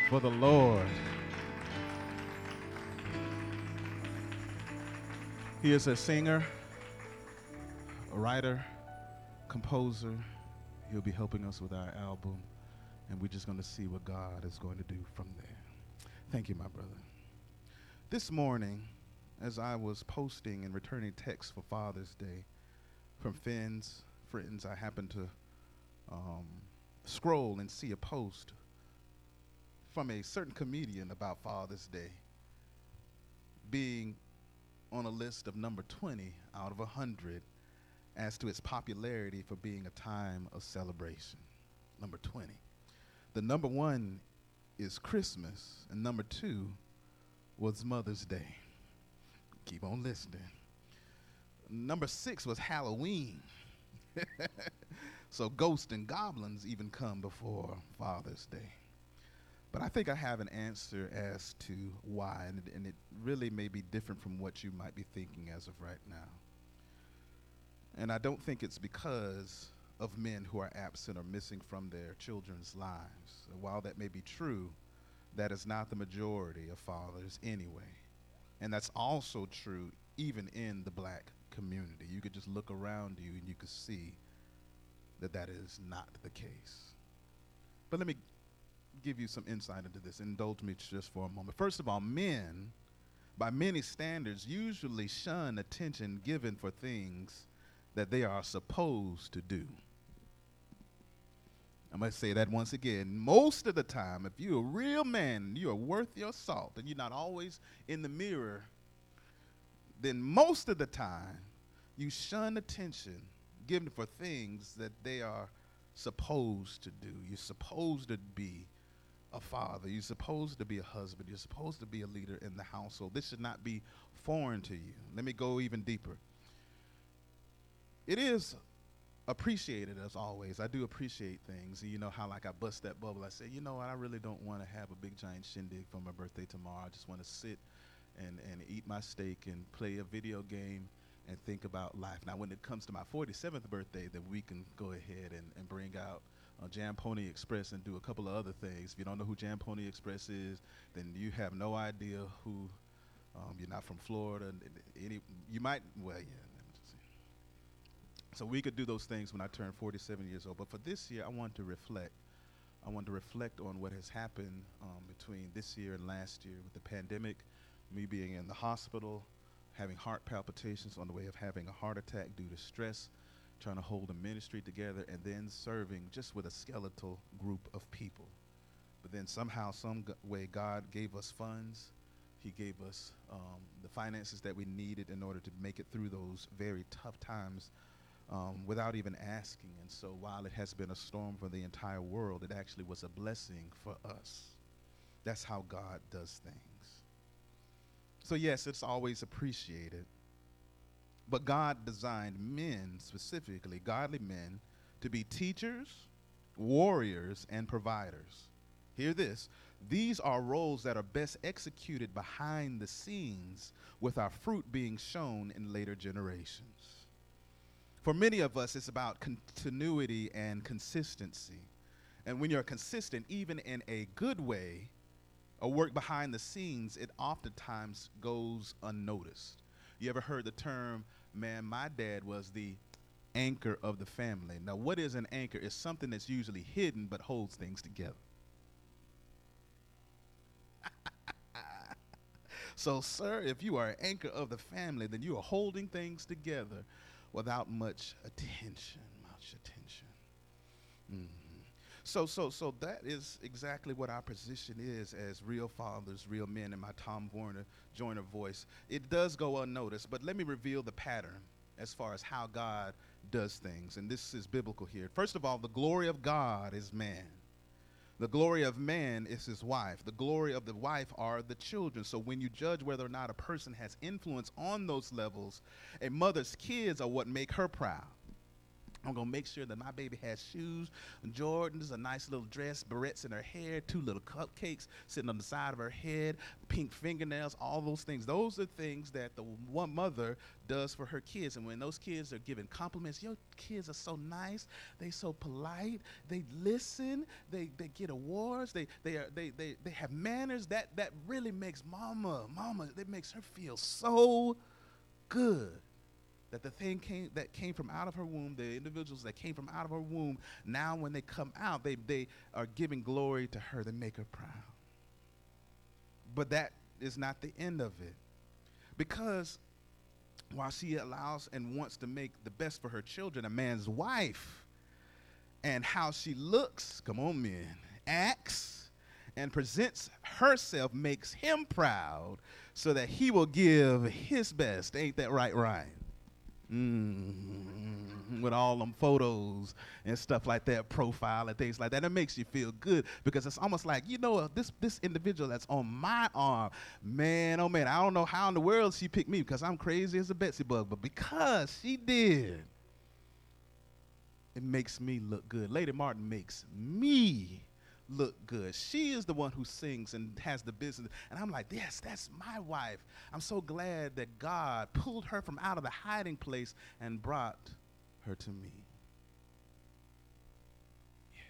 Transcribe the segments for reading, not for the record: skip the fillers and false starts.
for the Lord. He is a singer, a writer, composer. He'll be helping us with our album, and we're just going to see what God is going to do from there. Thank you, my brother. This morning, as I was posting and returning texts for Father's Day from friends, I happened to scroll and see a post from a certain comedian about Father's Day being on a list of number 20 out of 100 as to its popularity for being a time of celebration. Number 20. The number 1 is Christmas, and number 2 was Mother's Day. Keep on listening. Number 6 was Halloween. So ghosts and goblins even come before Father's Day. But I think I have an answer as to why, and it really may be different from what you might be thinking as of right now. And I don't think it's because of men who are absent or missing from their children's lives. While that may be true, that is not the majority of fathers anyway. And that's also true even in the black community. You could just look around you and you could see that that is not the case. But let me give you some insight into this. Indulge me just for a moment. First of all, men, by many standards, usually shun attention given for things that they are supposed to do. I must say that once again. Most of the time, if you're a real man, you are worth your salt, and you're not always in the mirror, then most of the time, you shun attention given for things that they are supposed to do. You're supposed to be a father. You're supposed to be a husband. You're supposed to be a leader in the household. This should not be foreign to you. Let me go even deeper. It is appreciated, as always. I do appreciate things. And you know how, like, I bust that bubble. I say, you know what, I really don't want to have a big giant shindig for my birthday tomorrow. I just want to sit and eat my steak and play a video game and think about life. Now, when it comes to my 47th birthday, then we can go ahead and bring out Jam Pony Express and do a couple of other things. If you don't know who Jam Pony Express is, then you have no idea who, you're not from Florida. You might, well, yeah. So we could do those things when I turn 47 years old. But for this year, I want to reflect. I want to reflect on what has happened between this year and last year with the pandemic, me being in the hospital, having heart palpitations on the way of having a heart attack due to stress, trying to hold a ministry together, and then serving just with a skeletal group of people. But then somehow, some way, God gave us funds. He gave us the finances that we needed in order to make it through those very tough times without even asking. And so while it has been a storm for the entire world, it actually was a blessing for us. That's how God does things. So yes, it's always appreciated. But God designed men, specifically godly men, to be teachers, warriors, and providers. Hear this. These are roles that are best executed behind the scenes, with our fruit being shown in later generations. For many of us, it's about continuity and consistency. And when you're consistent, even in a good way, a work behind the scenes, it oftentimes goes unnoticed. You ever heard the term, man, my dad was the anchor of the family? Now, what is an anchor? It's something that's usually hidden but holds things together. So, sir, if you are an anchor of the family, then you are holding things together without much attention. So that is exactly what our position is as real fathers, real men, in my Tom Joyner voice. It does go unnoticed, but let me reveal the pattern as far as how God does things, and this is biblical here. First of all, the glory of God is man. The glory of man is his wife. The glory of the wife are the children. So when you judge whether or not a person has influence on those levels, a mother's kids are what make her proud. I'm going to make sure that my baby has shoes, Jordans, a nice little dress, barrettes in her hair, 2 little cupcakes sitting on the side of her head, pink fingernails, all those things. Those are things that the one mother does for her kids. And when those kids are given compliments, your kids are so nice, they so polite, they listen, they get awards, they have manners, that really makes mama, it makes her feel so good. That the thing that came from out of her womb, the individuals that came from out of her womb, now when they come out, they are giving glory to her. They make her proud. But that is not the end of it. Because while she allows and wants to make the best for her children, a man's wife, and how she looks, come on men, acts, and presents herself makes him proud so that he will give his best. Ain't that right, Ryan? With all them photos and stuff like that, profile and things like that. It makes you feel good because it's almost like, this individual that's on my arm, man, oh man, I don't know how in the world she picked me because I'm crazy as a Betsy bug, but because she did, it makes me look good. Lady Martin makes me look good. She is the one who sings and has the business. And I'm like, yes, that's my wife. I'm so glad that God pulled her from out of the hiding place and brought her to me. Yeah.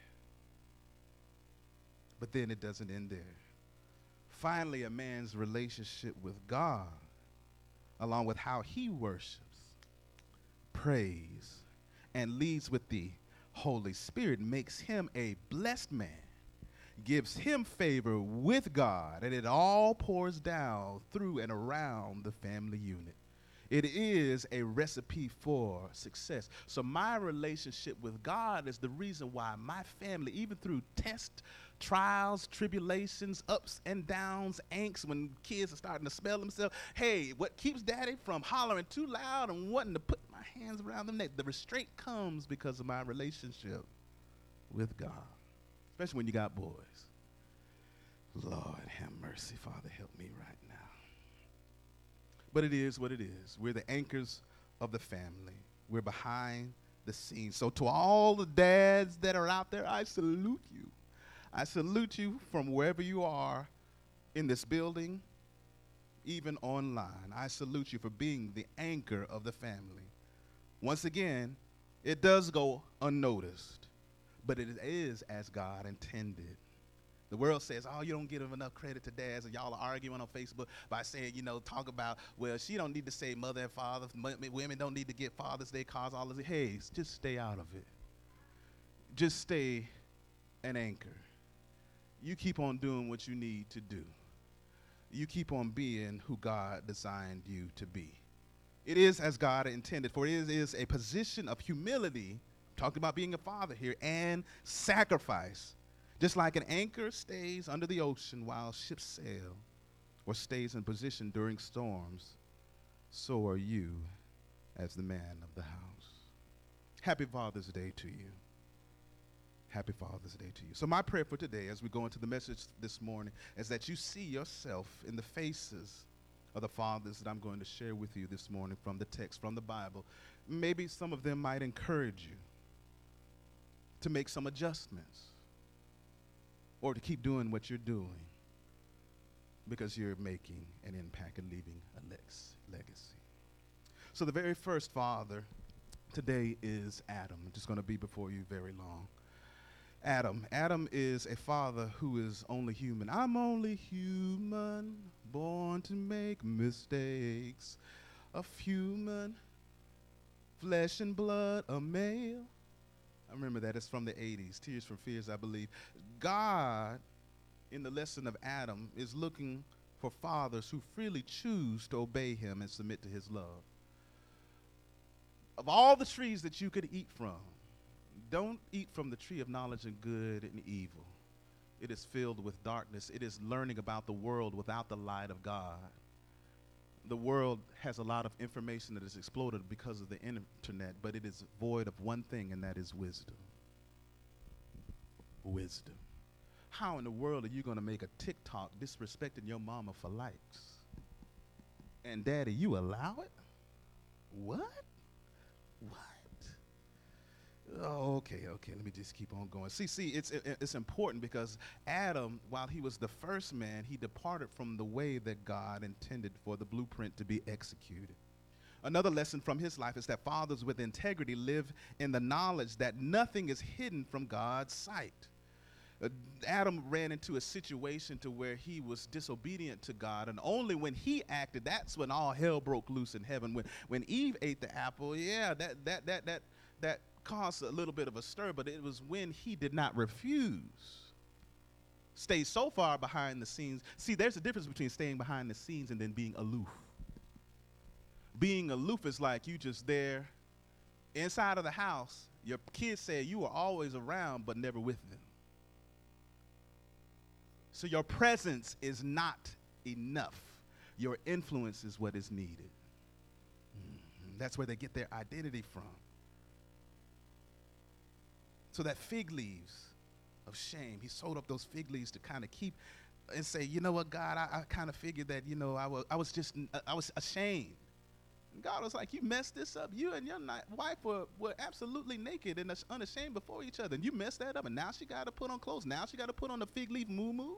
But then it doesn't end there. Finally, a man's relationship with God, along with how he worships, prays, and leads with the Holy Spirit, makes him a blessed man, gives him favor with God, and it all pours down through and around the family unit. It is a recipe for success. So my relationship with God is the reason why my family, even through tests, trials, tribulations, ups and downs, angst, when kids are starting to smell themselves, hey, what keeps daddy from hollering too loud and wanting to put my hands around them neck? The restraint comes because of my relationship with God. Especially when you got boys. Lord have mercy, Father, help me right now. But it is what it is. We're the anchors of the family. We're behind the scenes. So to all the dads that are out there, I salute you. I salute you from wherever you are in this building, even online. I salute you for being the anchor of the family. Once again, it does go unnoticed, but it is as God intended. The world says, oh, you don't give enough credit to dads, and y'all are arguing on Facebook by saying, talk about, well, she don't need to say mother and father, women don't need to get Father's Day cards, all of it. Hey, just stay out of it. Just stay an anchor. You keep on doing what you need to do. You keep on being who God designed you to be. It is as God intended, for it is a position of humility, talking about being a father here, and sacrifice. Just like an anchor stays under the ocean while ships sail, or stays in position during storms, so are you as the man of the house. Happy Father's Day to you. Happy Father's Day to you. So my prayer for today, as we go into the message this morning, is that you see yourself in the faces of the fathers that I'm going to share with you this morning from the text, from the Bible. Maybe some of them might encourage you to make some adjustments, or to keep doing what you're doing because you're making an impact and leaving a legacy. So the very first father today is Adam. I'm just going to be before you very long. Adam. Adam is a father who is only human. I'm only human, born to make mistakes. A human, flesh and blood, a male. I remember that. It's from the 80s, Tears for Fears, I believe. God, in the lesson of Adam, is looking for fathers who freely choose to obey him and submit to his love. Of all the trees that you could eat from, don't eat from the tree of knowledge of good and evil. It is filled with darkness. It is learning about the world without the light of God. The world has a lot of information that is exploded because of the internet, but it is void of one thing, and that is wisdom. Wisdom. How in the world are you going to make a TikTok disrespecting your mama for likes? And daddy, you allow it? What? Oh, okay. Let me just keep on going. See, it's important because Adam, while he was the first man, he departed from the way that God intended for the blueprint to be executed. Another lesson from his life is that fathers with integrity live in the knowledge that nothing is hidden from God's sight. Adam ran into a situation to where he was disobedient to God, and only when he acted, that's when all hell broke loose in heaven. When Eve ate the apple, yeah, that caused a little bit of a stir, but it was when he did not refuse. Stay so far behind the scenes. See, there's a difference between staying behind the scenes and then being aloof. Being aloof is like you just there inside of the house. Your kids say you are always around but never with them. So your presence is not enough. Your influence is what is needed. That's where they get their identity from. So that fig leaves of shame, he sewed up those fig leaves to kind of keep and say, you know what, God, I kind of figured that, I was ashamed. And God was like, you messed this up. You and your wife were absolutely naked and unashamed before each other. And you messed that up, and now she got to put on clothes. Now she got to put on a fig leaf moo-moo.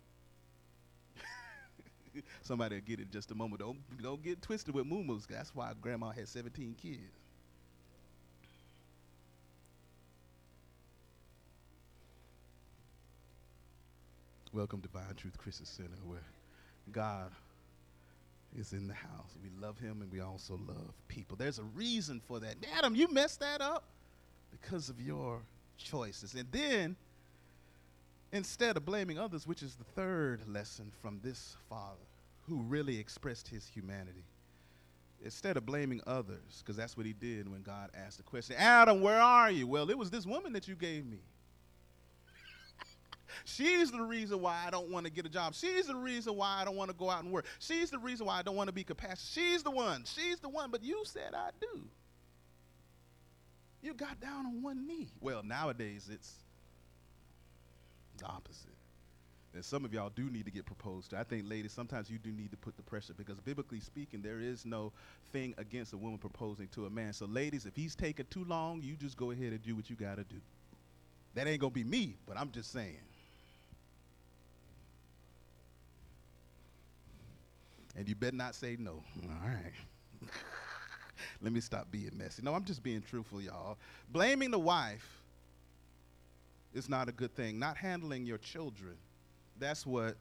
Somebody will get it in just a moment. Don't get twisted with moo-moos. That's why grandma had 17 kids. Welcome to Divine Truth Christian Center, where God is in the house. We love him and we also love people. There's a reason for that. Adam, you messed that up because of your choices. And then, instead of blaming others, which is the third lesson from this father who really expressed his humanity, instead of blaming others, because that's what he did when God asked the question, Adam, where are you? Well, it was this woman that you gave me. She's the reason why I don't want to get a job. She's the reason why I don't want to go out and work. She's the reason why I don't want to be compassionate. She's the one. But you said I do. You got down on one knee. Well, nowadays it's the opposite. And some of y'all do need to get proposed to. I think, ladies, sometimes you do need to put the pressure because biblically speaking, there is no thing against a woman proposing to a man. So, ladies, if he's taking too long, you just go ahead and do what you got to do. That ain't going to be me, but I'm just saying. And you better not say no. All right. Let me stop being messy. No, I'm just being truthful, y'all. Blaming the wife is not a good thing. Not handling your children. That's what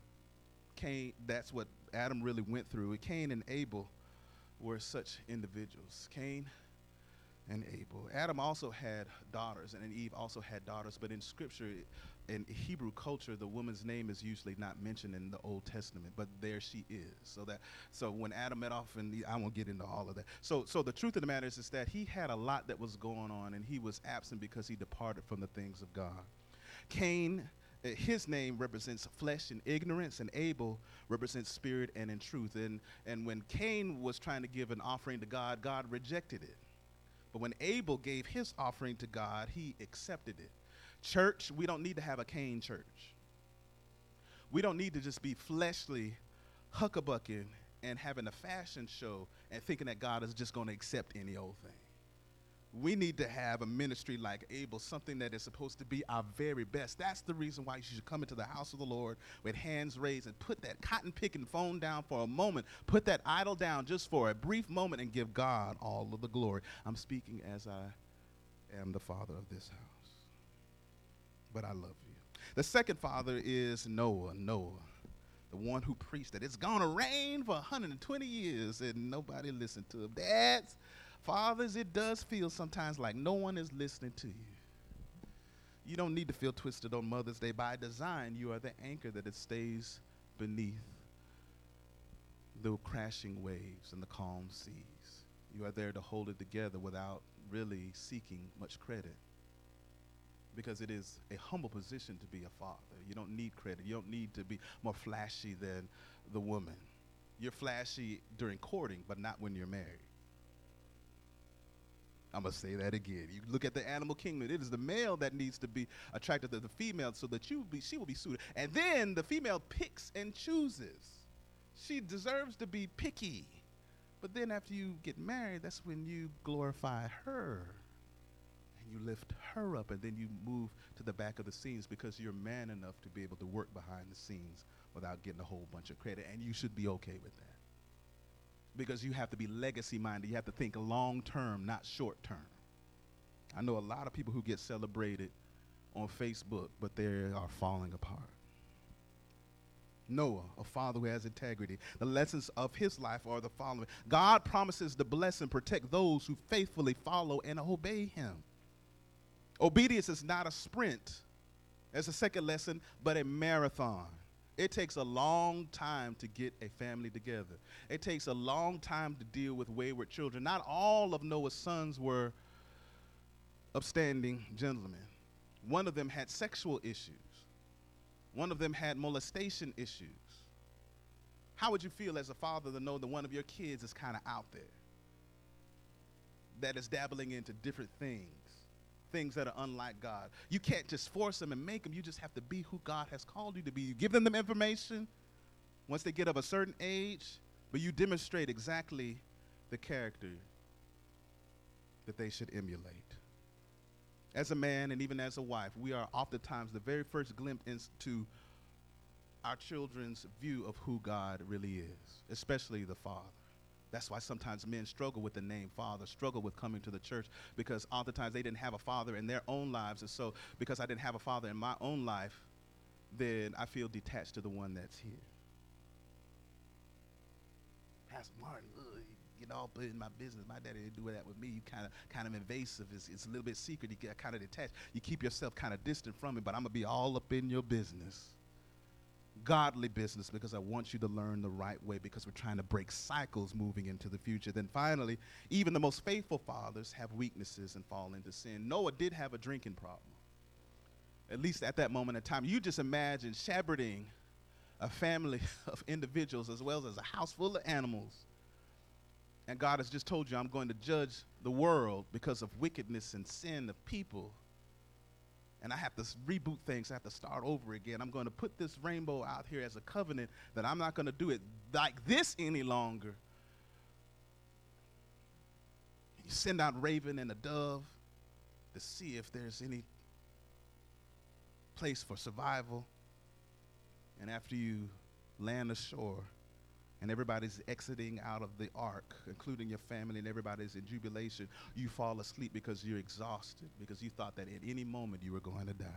Adam really went through. Cain and Abel were such individuals. Cain and Abel. Adam also had daughters, and Eve also had daughters, but in Scripture, in Hebrew culture, the woman's name is usually not mentioned in the Old Testament, but there she is. So when Adam met off, and I won't get into all of that. So the truth of the matter is that he had a lot that was going on, and he was absent because he departed from the things of God. Cain, his name represents flesh and ignorance, and Abel represents spirit and in truth. And when Cain was trying to give an offering to God, God rejected it. But when Abel gave his offering to God, he accepted it. Church, we don't need to have a Cain church. We don't need to just be fleshly huckabucking and having a fashion show and thinking that God is just going to accept any old thing. We need to have a ministry like Abel, something that is supposed to be our very best. That's the reason why you should come into the house of the Lord with hands raised and put that cotton picking phone down for a moment. Put that idol down just for a brief moment and give God all of the glory. I'm speaking as I am the father of this house. But I love you. The second father is Noah, the one who preached that it's going to rain for 120 years and nobody listened to him. Dads, fathers, it does feel sometimes like no one is listening to you. You don't need to feel twisted on Mother's Day. By design, you are the anchor that it stays beneath the crashing waves and the calm seas. You are there to hold it together without really seeking much credit. Because it is a humble position to be a father. You don't need credit. You don't need to be more flashy than the woman. You're flashy during courting, but not when you're married. I'm going to say that again. You look at the animal kingdom. It is the male that needs to be attracted to the female so that she will be suited. And then the female picks and chooses. She deserves to be picky. But then after you get married, that's when you glorify her. and you lift her up, and then you move to the back of the scenes because you're man enough to be able to work behind the scenes without getting a whole bunch of credit, and you should be okay with that. Because you have to be legacy minded. You have to think long term, not short term. I know a lot of people who get celebrated on Facebook, but they are falling apart. Noah, a father who has integrity. The lessons of his life are the following. God promises to bless and protect those who faithfully follow and obey him. Obedience is not a sprint, as a second lesson, but a marathon. It takes a long time to get a family together. It takes a long time to deal with wayward children. Not all of Noah's sons were upstanding gentlemen. One of them had sexual issues. One of them had molestation issues. How would you feel as a father to know that one of your kids is kind of out there, that is dabbling into different things that are unlike God? You can't just force them and make them. You just have to be who God has called you to be. You give them information once they get of a certain age, but you demonstrate exactly the character that they should emulate. As a man and even as a wife, we are oftentimes the very first glimpse into our children's view of who God really is, especially the father. That's why sometimes men struggle with the name father, struggle with coming to the church, because oftentimes they didn't have a father in their own lives. And so because I didn't have a father in my own life, then I feel detached to the one that's here. Pastor Martin, you get all put in my business. My daddy didn't do that with me. You kind of invasive. It's a little bit secret. You get kind of detached. You keep yourself kind of distant from it, but I'm going to be all up in your business. Godly business, because I want you to learn the right way, because we're trying to break cycles moving into the future. Then finally, even the most faithful fathers have weaknesses and fall into sin. Noah did have a drinking problem, at least at that moment in time. You just imagine shepherding a family of individuals as well as a house full of animals. And God has just told you, I'm going to judge the world because of wickedness and sin of people. And I have to reboot things. I have to start over again. I'm going to put this rainbow out here as a covenant that I'm not going to do it like this any longer. You send out raven and a dove to see if there's any place for survival. And after you land ashore and everybody's exiting out of the ark, including your family, and everybody's in jubilation, you fall asleep because you're exhausted, because you thought that at any moment you were going to die.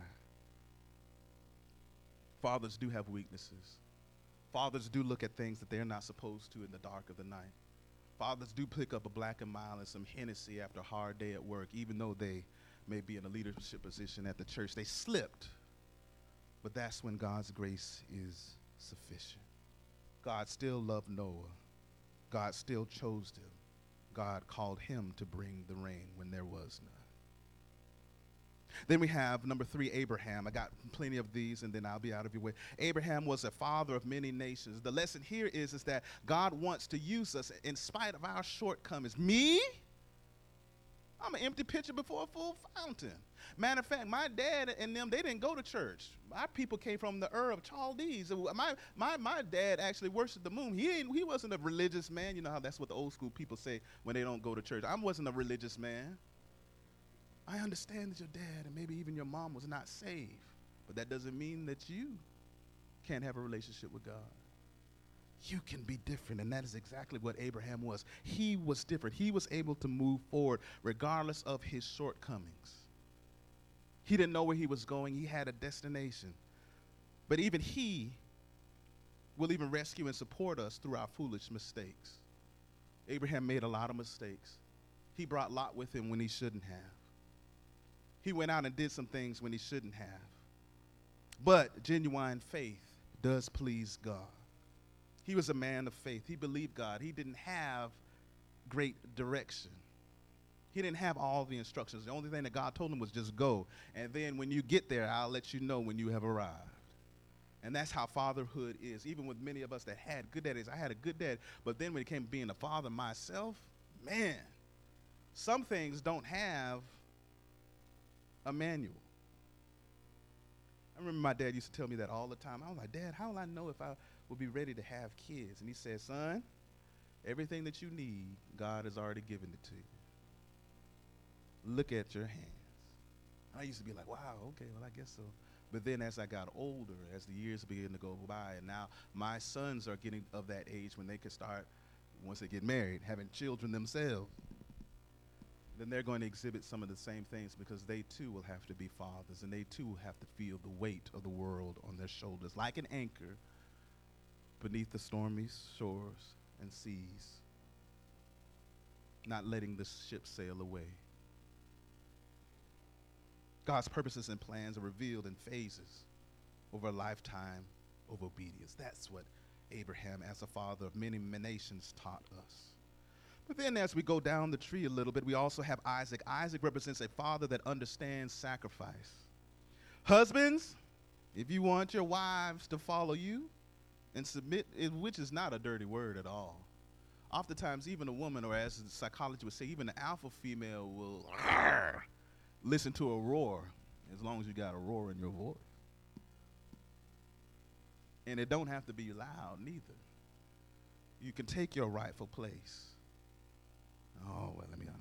Fathers do have weaknesses. Fathers do look at things that they're not supposed to in the dark of the night. Fathers do pick up a Black and Mild and some Hennessy after a hard day at work, even though they may be in a leadership position at the church. They slipped. But that's when God's grace is sufficient. God still loved Noah. God still chose him. God called him to bring the rain when there was none. Then we have number 3, Abraham. I got plenty of these, and then I'll be out of your way. Abraham was a father of many nations. The lesson here is that God wants to use us in spite of our shortcomings. Me? I'm an empty pitcher before a full fountain. Matter of fact, my dad and them, they didn't go to church. Our people came from the Ur of Chaldees. My dad actually worshiped the moon. He wasn't a religious man. You know how that's what the old school people say when they don't go to church. I wasn't a religious man. I understand that your dad and maybe even your mom was not saved, but that doesn't mean that you can't have a relationship with God. You can be different, and that is exactly what Abraham was. He was different. He was able to move forward regardless of his shortcomings. He didn't know where he was going. He had a destination. But even he will even rescue and support us through our foolish mistakes. Abraham made a lot of mistakes. He brought Lot with him when he shouldn't have. He went out and did some things when he shouldn't have. But genuine faith does please God. He was a man of faith. He believed God. He didn't have great direction. He didn't have all the instructions. The only thing that God told him was just go. And then when you get there, I'll let you know when you have arrived. And that's how fatherhood is. Even with many of us that had good daddies. I had a good dad. But then when it came to being a father myself, man, some things don't have a manual. I remember my dad used to tell me that all the time. I was like, Dad, how will I know if I will be ready to have kids? And he said, son, everything that you need, God has already given it to you. Look at your hands. And I used to be like, wow, okay, well, I guess so. But then as I got older, as the years began to go by, and now my sons are getting of that age when they could start, once they get married, having children themselves, then they're going to exhibit some of the same things because they too will have to be fathers and they too have to feel the weight of the world on their shoulders like an anchor beneath the stormy shores and seas, not letting the ship sail away. God's purposes and plans are revealed in phases over a lifetime of obedience. That's what Abraham, as a father of many nations, taught us. But then as we go down the tree a little bit, we also have Isaac. Isaac represents a father that understands sacrifice. Husbands, if you want your wives to follow you and submit, which is not a dirty word at all. Oftentimes, even a woman, or as the psychology would say, even an alpha female will listen to a roar, as long as you got a roar in your voice. And it don't have to be loud neither. You can take your rightful place. Oh, well, let me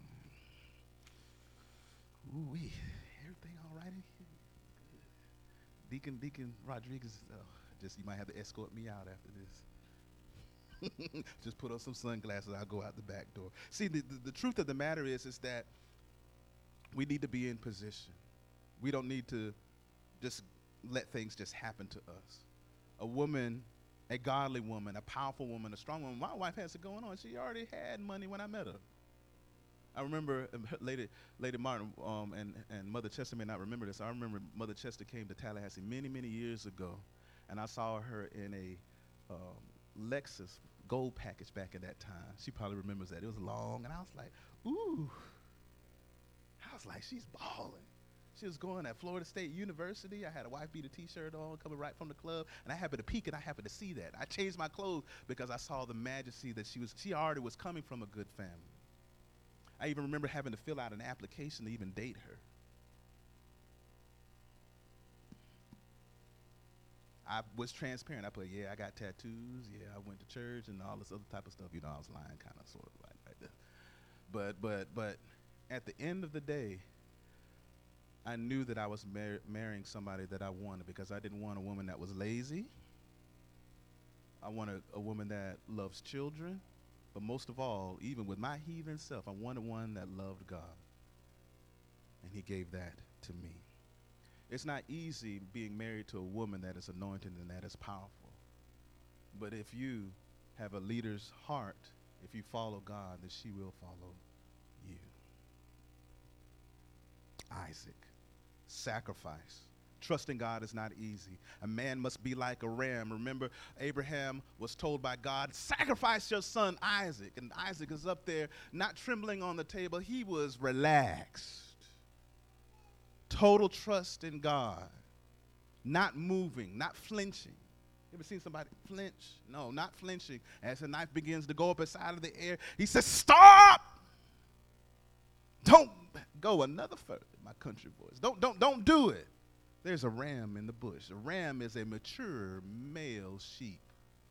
ooh-wee. Everything all right in here? Good. Deacon Rodriguez, just you might have to escort me out after this. Just put on some sunglasses, I'll go out the back door. See, the truth of the matter is that we need to be in position. We don't need to just let things just happen to us. A woman, a godly woman, a powerful woman, a strong woman. My wife has it going on. She already had money when I met her. I remember Lady Martin and Mother Chester may not remember this. I remember Mother Chester came to Tallahassee many, many years ago, and I saw her in a Lexus gold package back at that time. She probably remembers that. It was long, and I was like, ooh. I was like, she's balling. She was going at Florida State University. I had a wife beater t-shirt on coming right from the club, and I happened to peek and I happened to see that. I changed my clothes because I saw the majesty that she already was coming from a good family. I even remember having to fill out an application to even date her. I was transparent. I put, yeah, I got tattoos. Yeah, I went to church and all this other type of stuff. You know, I was lying kind of sort of like that. But at the end of the day, I knew that I was marrying somebody that I wanted because I didn't want a woman that was lazy. I wanted a woman that loves children. But most of all, even with my heathen self, I wanted one that loved God. And he gave that to me. It's not easy being married to a woman that is anointed and that is powerful. But if you have a leader's heart, if you follow God, then she will follow you. Isaac, sacrifice. Trusting God is not easy. A man must be like a ram. Remember, Abraham was told by God, sacrifice your son Isaac. And Isaac is up there, not trembling on the table. He was relaxed. Total trust in God. Not moving, not flinching. You ever seen somebody flinch? No, not flinching. As the knife begins to go up inside of the air, he says, stop! Don't go another further, my country voice. Don't do it. There's a ram in the bush. A ram is a mature male sheep.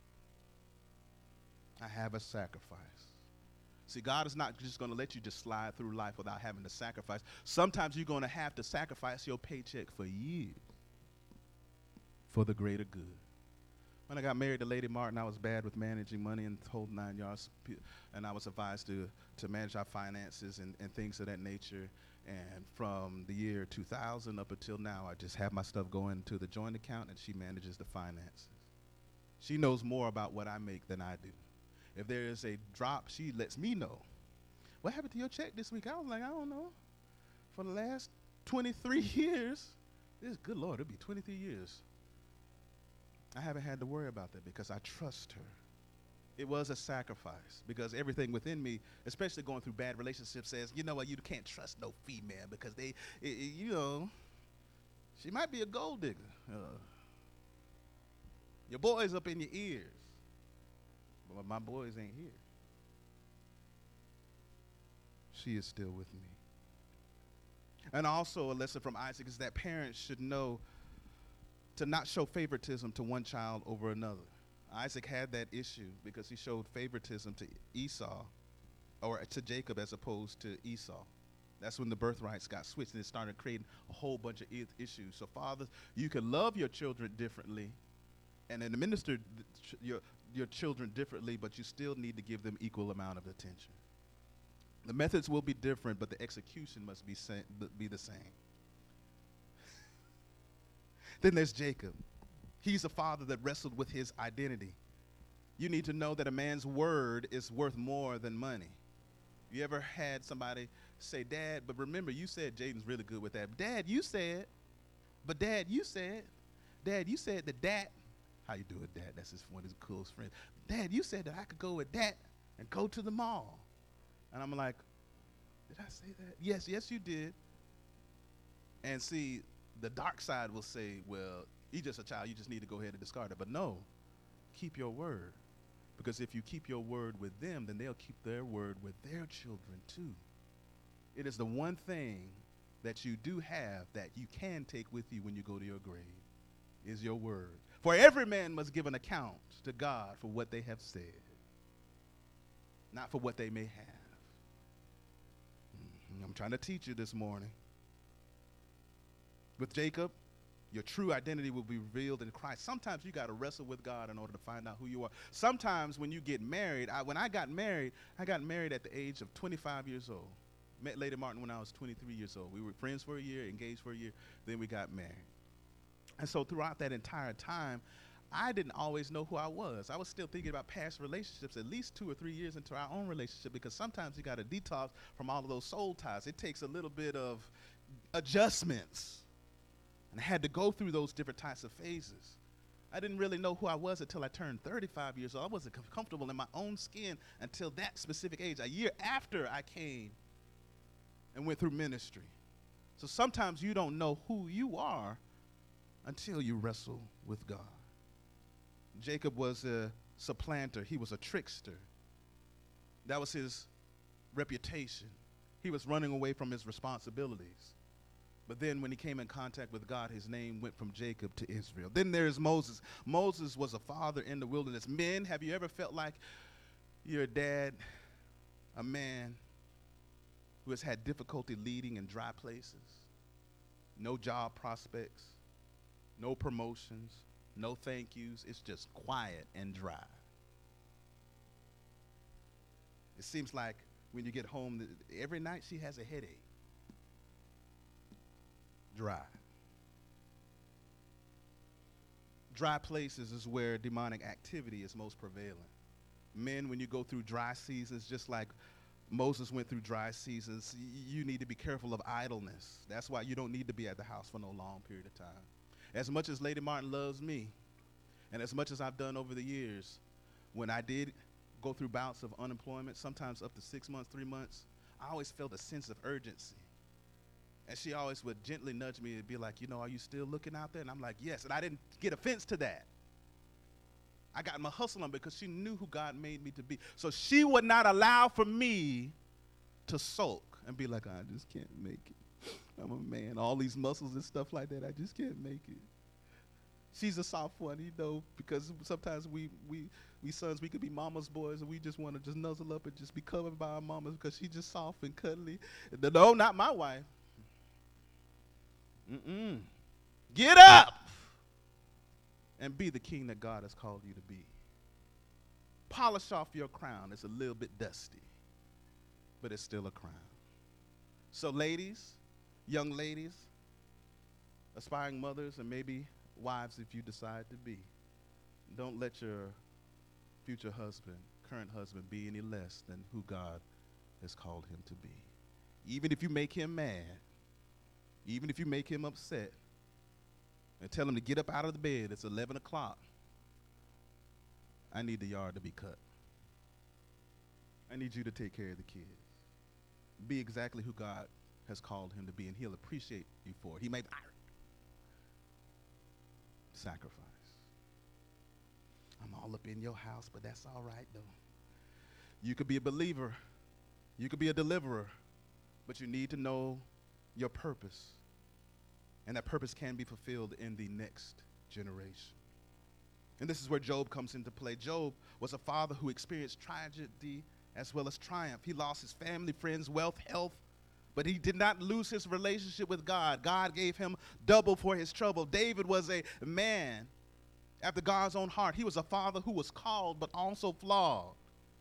I have a sacrifice. See, God is not just going to let you just slide through life without having to sacrifice. Sometimes you're going to have to sacrifice your paycheck for years for the greater good. When I got married to Lady Martin, I was bad with managing money and the whole 9 yards, and I was advised to manage our finances and things of that nature. And from the year 2000 up until now, I just have my stuff going to the joint account, and she manages the finances. She knows more about what I make than I do. If there is a drop, she lets me know. What happened to your check this week? I was like, I don't know. For the last 23 years, good Lord, it'll be 23 years. I haven't had to worry about that because I trust her. It was a sacrifice because everything within me, especially going through bad relationships, says, you know what, you can't trust no female because she might be a gold digger. Your boy's up in your ears. But my boys ain't here. She is still with me. And also a lesson from Isaac is that parents should know to not show favoritism to one child over another. Isaac had that issue because he showed favoritism to Esau, or to Jacob as opposed to Esau. That's when the birthrights got switched and it started creating a whole bunch of issues. So fathers, you can love your children differently and administer your children differently, but you still need to give them equal amount of attention. The methods will be different, but the execution must be the same. Then there's Jacob. He's a father that wrestled with his identity. You need to know that a man's word is worth more than money. You ever had somebody say, Dad, but remember, you said, Jaden's really good with that. Dad, you said, but Dad, you said that, how you do it, Dad? That's just one of his coolest friends. Dad, you said that I could go with that and go to the mall. And I'm like, did I say that? Yes, you did. And see, the dark side will say, well, he's just a child. You just need to go ahead and discard it. But no, keep your word. Because if you keep your word with them, then they'll keep their word with their children too. It is the one thing that you do have that you can take with you when you go to your grave, is your word. For every man must give an account to God for what they have said, not for what they may have. I'm trying to teach you this morning. With Jacob, your true identity will be revealed in Christ. Sometimes you got to wrestle with God in order to find out who you are. Sometimes when you get married, when I got married at the age of 25 years old. Met Lady Martin when I was 23 years old. We were friends for a year, engaged for a year, then we got married. And so throughout that entire time, I didn't always know who I was. I was still thinking about past relationships at least 2 or 3 years into our own relationship, because sometimes you got to detox from all of those soul ties. It takes a little bit of adjustments. And I had to go through those different types of phases. I didn't really know who I was until I turned 35 years old. I wasn't comfortable in my own skin until that specific age, a year after I came and went through ministry. So sometimes you don't know who you are until you wrestle with God. Jacob was a supplanter. He was a trickster. That was his reputation. He was running away from his responsibilities. But then when he came in contact with God, his name went from Jacob to Israel. Then there's Moses. Moses was a father in the wilderness. Men, have you ever felt like you're a dad, a man who has had difficulty leading in dry places? No job prospects, no promotions, no thank yous. It's just quiet and dry. It seems like when you get home, every night she has a headache. Dry. Dry places is where demonic activity is most prevalent. Men, when you go through dry seasons, just like Moses went through dry seasons, you need to be careful of idleness. That's why you don't need to be at the house for no long period of time. As much as Lady Martin loves me, and as much as I've done over the years, when I did go through bouts of unemployment, sometimes up to 6 months, 3 months, I always felt a sense of urgency. And she always would gently nudge me and be like, are you still looking out there? And I'm like, yes. And I didn't get offense to that. I got my hustle on because she knew who God made me to be. So she would not allow for me to sulk and be like, I just can't make it. I'm a man. All these muscles and stuff like that, I just can't make it. She's a soft one, because sometimes we sons, we could be mama's boys, and we just want to just nuzzle up and just be covered by our mamas because she's just soft and cuddly. No, not my wife. Get up and be the king that God has called you to be. Polish off your crown. It's a little bit dusty, but it's still a crown. So ladies, young ladies, aspiring mothers, and maybe wives if you decide to be, don't let your future husband, current husband, be any less than who God has called him to be. Even if you make him mad, even if you make him upset, and tell him to get up out of the bed, it's 11 o'clock. I need the yard to be cut. I need you to take care of the kids. Be exactly who God has called him to be, and he'll appreciate you for it. He may sacrifice. I'm all up in your house, but that's all right, though. You could be a believer. You could be a deliverer, but you need to know your purpose. And that purpose can be fulfilled in the next generation. And this is where Job comes into play. Job was a father who experienced tragedy as well as triumph. He lost his family, friends, wealth, health, But he did not lose his relationship with God. God gave him double for his trouble. David was a man after God's own heart. He was a father who was called but also flawed.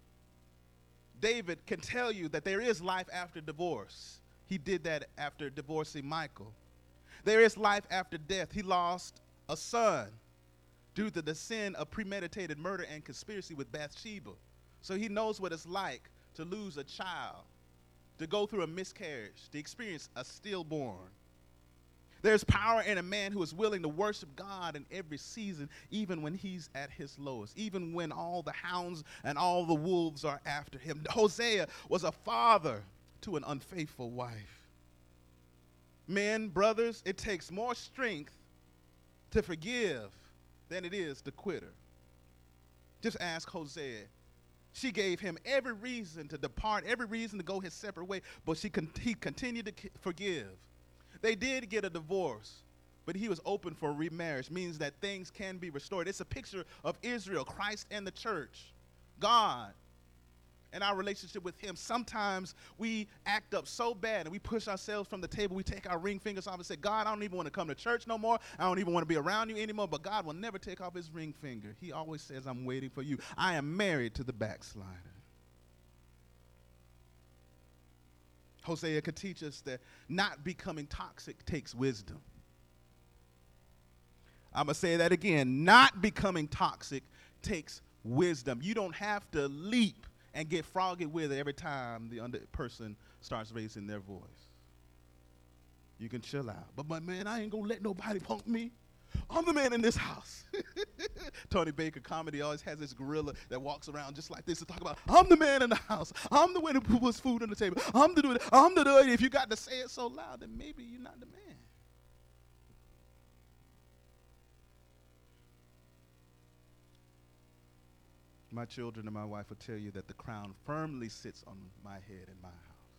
David can tell you that there is life after divorce. He did that after divorcing Michal. There is life after death. He lost a son due to the sin of premeditated murder and conspiracy with Bathsheba. So he knows what it's like to lose a child, to go through a miscarriage, to experience a stillborn. There's power in a man who is willing to worship God in every season, even when he's at his lowest, even when all the hounds and all the wolves are after him. Hosea was a father to an unfaithful wife. Men, brothers, it takes more strength to forgive than it is to quit her. Just ask Hosea. She gave him every reason to depart, every reason to go his separate way, but he continued to forgive. They did get a divorce, but he was open for remarriage, means that things can be restored. It's a picture of Israel, Christ, and the church. God and our relationship with him. Sometimes we act up so bad and we push ourselves from the table. We take our ring fingers off and say, God, I don't even want to come to church no more. I don't even want to be around you anymore. But God will never take off his ring finger. He always says, I'm waiting for you. I am married to the backslider. Hosea could teach us that not becoming toxic takes wisdom. I'm going to say that again. Not becoming toxic takes wisdom. You don't have to leap and get froggy with it every time the other person starts raising their voice. You can chill out. But man, I ain't going to let nobody punk me. I'm the man in this house. Tony Baker comedy always has this gorilla that walks around just like this to talk about, I'm the man in the house. I'm the one who puts food on the table. I'm the dude. If you got to say it so loud, then maybe you're not the man. My children and my wife will tell you that the crown firmly sits on my head in my house.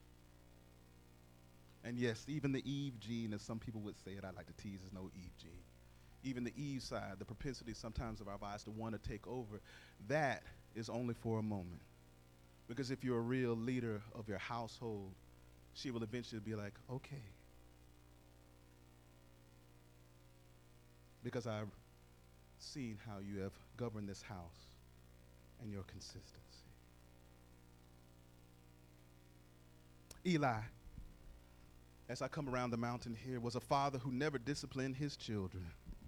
And yes, even the Eve gene, as some people would say it, I like to tease, is no Eve gene. Even the Eve side, the propensity sometimes of our lives to want to take over, that is only for a moment. Because if you're a real leader of your household, she will eventually be like, okay. Because I've seen how you have governed this house and your consistency. Eli, as I come around the mountain here, was a father who never disciplined his children.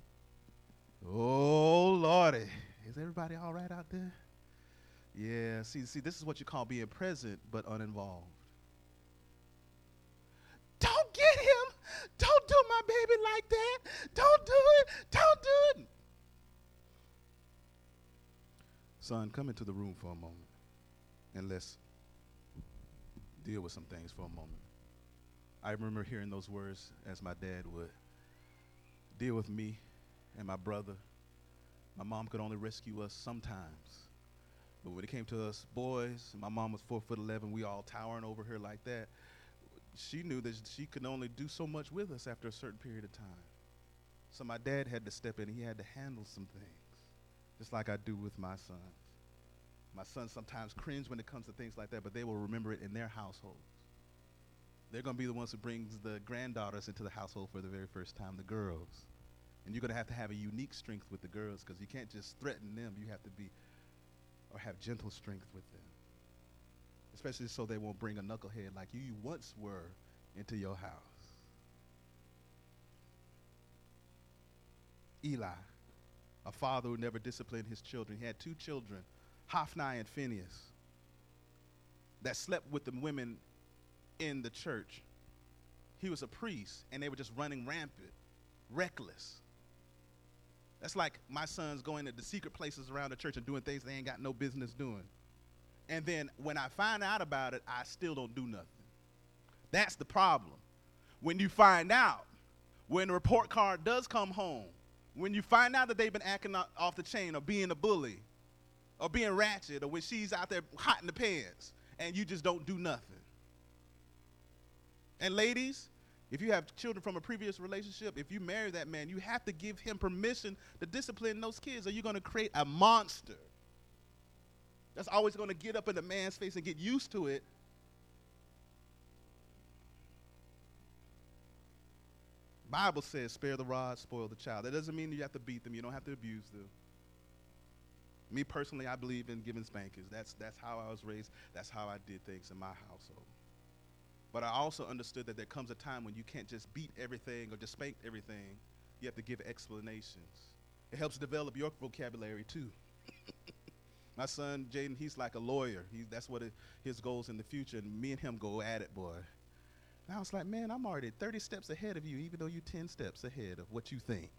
Oh, Lordy. Is everybody all right out there? Yeah, see, this is what you call being present but uninvolved. Don't get him. Don't do my baby like that. Don't do it. Don't do it. Son, come into the room for a moment and let's deal with some things for a moment. I remember hearing those words as my dad would deal with me and my brother. My mom could only rescue us sometimes. But when it came to us boys, my mom was 4'11", we all towering over her like that. She knew that she could only do so much with us after a certain period of time. So my dad had to step in and he had to handle some things, just like I do with my sons. My sons sometimes cringe when it comes to things like that, but they will remember it in their households. They're going to be the ones who brings the granddaughters into the household for the very first time, the girls. And you're going to have a unique strength with the girls because you can't just threaten them. You have to be, or have gentle strength with them. Especially so they won't bring a knucklehead like you once were into your house. Eli, a father who never disciplined his children. He had two children, Hophni and Phinehas, that slept with the women in the church. He was a priest, and they were just running rampant, reckless. That's like my sons going to the secret places around the church and doing things they ain't got no business doing. And then when I find out about it, I still don't do nothing. That's the problem. When you find out, when the report card does come home, when you find out that they've been acting off the chain or being a bully or being ratchet, or when she's out there hot in the pants and you just don't do nothing. And ladies, if you have children from a previous relationship, if you marry that man, you have to give him permission to discipline those kids, or you're going to create a monster that's always going to get up in the man's face and get used to it. Bible says, spare the rod, spoil the child. That doesn't mean you have to beat them. You don't have to abuse them. Me personally, I believe in giving spankings. That's how I was raised. That's how I did things in my household. But I also understood that there comes a time when you can't just beat everything or just spank everything. You have to give explanations. It helps develop your vocabulary too. My son, Jaden, he's like a lawyer. That's what his goals in the future, and me and him go at it, boy. And I was like, man, I'm already 30 steps ahead of you, even though you're 10 steps ahead of what you think.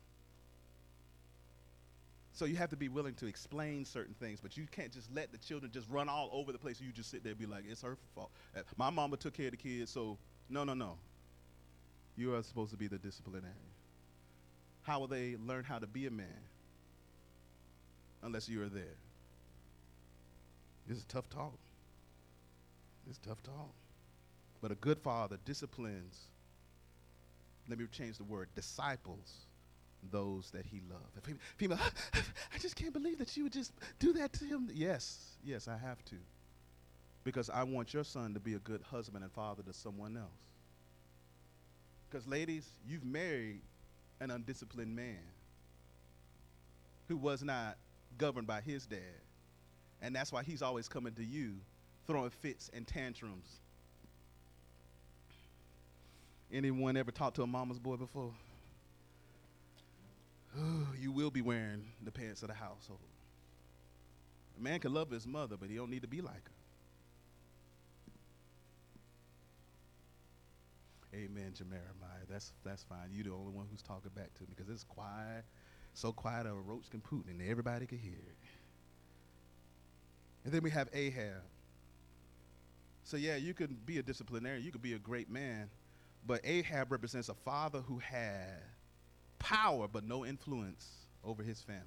So you have to be willing to explain certain things, but you can't just let the children just run all over the place. You just sit there and be like, it's her fault. My mama took care of the kids, so no. You are supposed to be the disciplinarian. How will they learn how to be a man unless you are there? This is tough talk. It's tough talk. But a good father disciplines, let me change the word, disciples those that he loves. People, I just can't believe that you would just do that to him. Yes, I have to. Because I want your son to be a good husband and father to someone else. Because ladies, you've married an undisciplined man who was not governed by his dad. And that's why he's always coming to you, throwing fits and tantrums. Anyone ever talked to a mama's boy before? You will be wearing the pants of the household. A man can love his mother, but he don't need to be like her. Amen, Jeremiah. That's fine. You're the only one who's talking back to me because it's quiet, so quiet a roach can poop and everybody can hear it. And then we have Ahab. So yeah, you could be a disciplinarian, you could be a great man, but Ahab represents a father who had power but no influence over his family.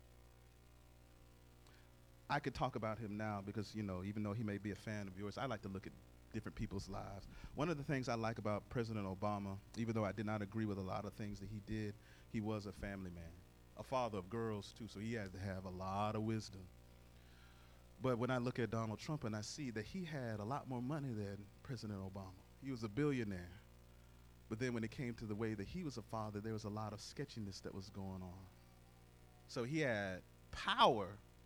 I could talk about him now because, even though he may be a fan of yours, I like to look at different people's lives. One of the things I like about President Obama, even though I did not agree with a lot of things that he did, he was a family man, a father of girls too, so he had to have a lot of wisdom. But when I look at Donald Trump and I see that he had a lot more money than President Obama. He was a billionaire. But then when it came to the way that he was a father, there was a lot of sketchiness that was going on. So he had power.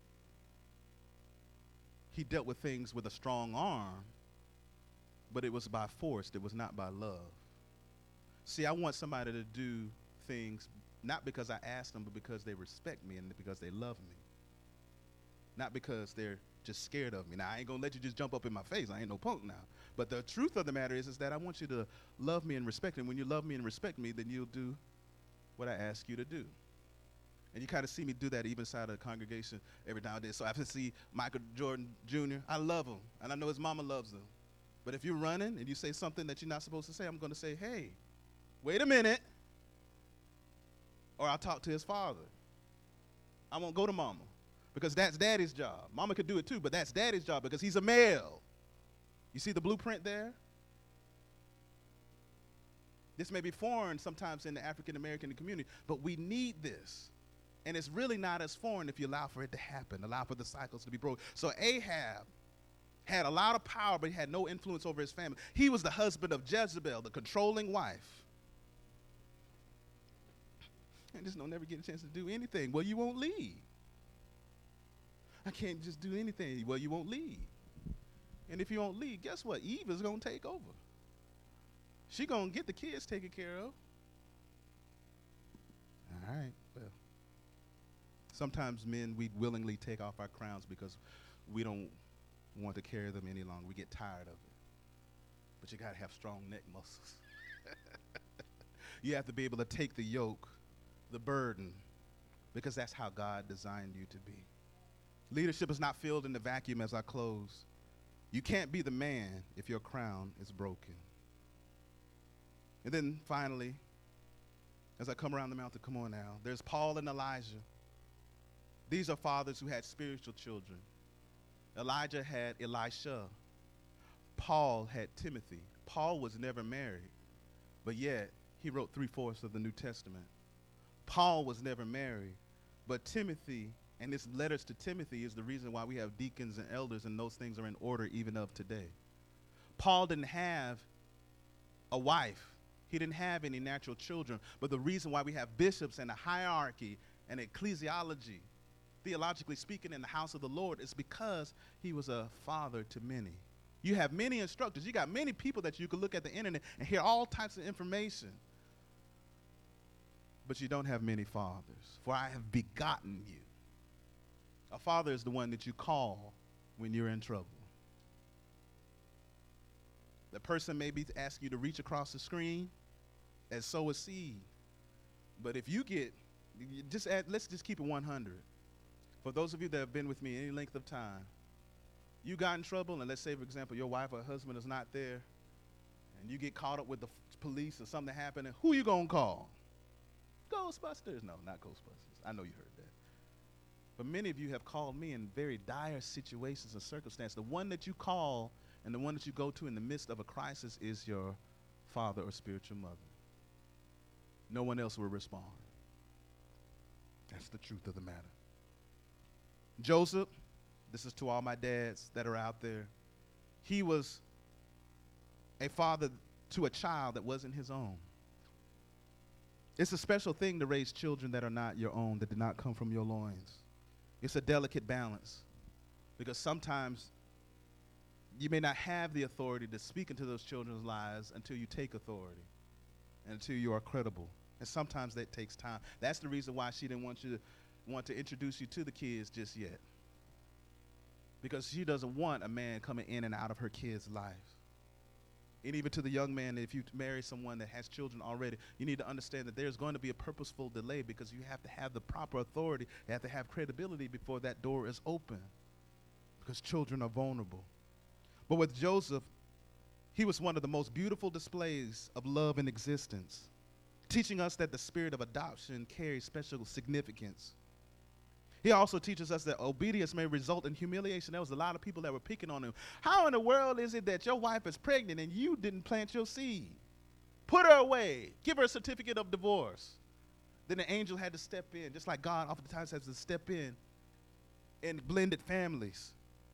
He dealt with things with a strong arm, but it was by force. It was not by love. See, I want somebody to do things not because I asked them, but because they respect me and because they love me. Not because they're just scared of me. Now, I ain't going to let you just jump up in my face. I ain't no punk now. But the truth of the matter is that I want you to love me and respect me. And when you love me and respect me, then you'll do what I ask you to do. And you kind of see me do that even inside of the congregation every now and then. So I see Michael Jordan Jr., I love him. And I know his mama loves him. But if you're running and you say something that you're not supposed to say, I'm going to say, hey, wait a minute. Or I'll talk to his father. I won't go to mama. Because that's daddy's job. Mama could do it too, but that's daddy's job because he's a male. You see the blueprint there? This may be foreign sometimes in the African-American community, but we need this. And it's really not as foreign if you allow for it to happen, allow for the cycles to be broken. So Ahab had a lot of power, but he had no influence over his family. He was the husband of Jezebel, the controlling wife. I just don't never get a chance to do anything. Well, you won't leave. I can't just do anything. Well, you won't leave. And if you won't leave, guess what? Eve is going to take over. She's going to get the kids taken care of. All right, well. Sometimes men, we willingly take off our crowns because we don't want to carry them any longer. We get tired of it. But you got to have strong neck muscles. You have to be able to take the yoke, the burden, because that's how God designed you to be. Leadership is not filled in the vacuum as I close. You can't be the man if your crown is broken. And then finally, as I come around the mountain, come on now, there's Paul and Elijah. These are fathers who had spiritual children. Elijah had Elisha. Paul had Timothy. Paul was never married, but yet he wrote 3/4 of the New Testament. Paul was never married, but Timothy, and this letters to Timothy is the reason why we have deacons and elders, and those things are in order even of today. Paul didn't have a wife, He didn't have any natural children. But the reason why we have bishops and a hierarchy and ecclesiology, theologically speaking, in the house of the Lord, is because he was a father to many. You have many instructors. You got many people that you can look at the internet and hear all types of information. But you don't have many fathers. For I have begotten you. A father is the one that you call when you're in trouble. The person may be asking you to reach across the screen and sow a seed. But if you get, let's just keep it 100. For those of you that have been with me any length of time, you got in trouble, and let's say, for example, your wife or husband is not there, and you get caught up with the police or something happening, who you going to call? Ghostbusters? No, not Ghostbusters. I know you heard that. But many of you have called me in very dire situations and circumstances. The one that you call and the one that you go to in the midst of a crisis is your father or spiritual mother. No one else will respond. That's the truth of the matter. Joseph, this is to all my dads that are out there, he was a father to a child that wasn't his own. It's a special thing to raise children that are not your own, that did not come from your loins. It's a delicate balance, because sometimes you may not have the authority to speak into those children's lives until you take authority and until you are credible. And sometimes that takes time. That's the reason why she didn't want to introduce you to the kids just yet, because she doesn't want a man coming in and out of her kid's life. And even to the young man, if you marry someone that has children already, you need to understand that there's going to be a purposeful delay, because you have to have the proper authority. You have to have credibility before that door is open, because children are vulnerable. But with Joseph, he was one of the most beautiful displays of love in existence, teaching us that the spirit of adoption carries special significance. He also teaches us that obedience may result in humiliation. There was a lot of people that were picking on him. How in the world is it that your wife is pregnant and you didn't plant your seed? Put her away. Give her a certificate of divorce. Then the angel had to step in, just like God oftentimes has to step in blended families,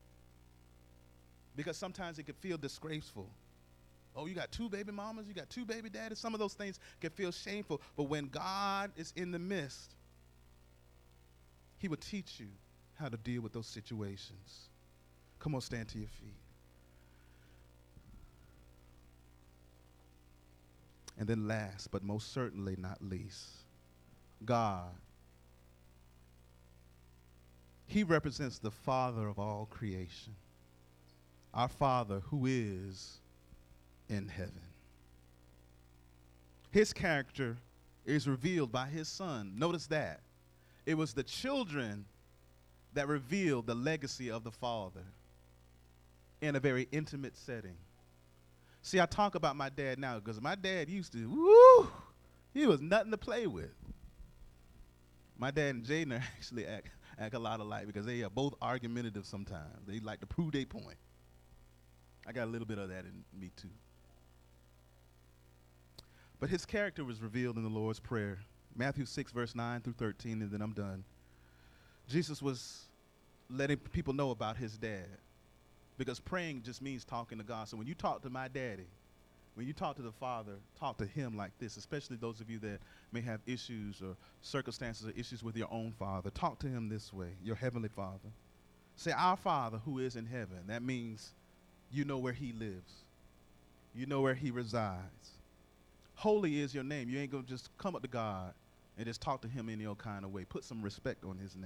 because sometimes it can feel disgraceful. Oh, you got two baby mamas, you got two baby daddies. Some of those things can feel shameful. But when God is in the midst, he will teach you how to deal with those situations. Come on, stand to your feet. And then last, but most certainly not least, God. He represents the Father of all creation. Our Father who is in heaven. His character is revealed by his Son. Notice that. It was the children that revealed the legacy of the Father in a very intimate setting. See, I talk about my dad now because my dad used to, he was nothing to play with. My dad and Jaden actually act a lot alike, because they are both argumentative sometimes. They like to prove their point. I got a little bit of that in me too. But his character was revealed in the Lord's Prayer. Matthew 6, verse 9 through 13, and then I'm done. Jesus was letting people know about his dad, because praying just means talking to God. So when you talk to my daddy, when you talk to the Father, talk to him like this, especially those of you that may have issues or circumstances or issues with your own father. Talk to him this way, your heavenly Father. Say, our Father who is in heaven. That means you know where he lives. You know where he resides. Holy is your name. You ain't going to just come up to God and just talk to him any old kind of way. Put some respect on his name.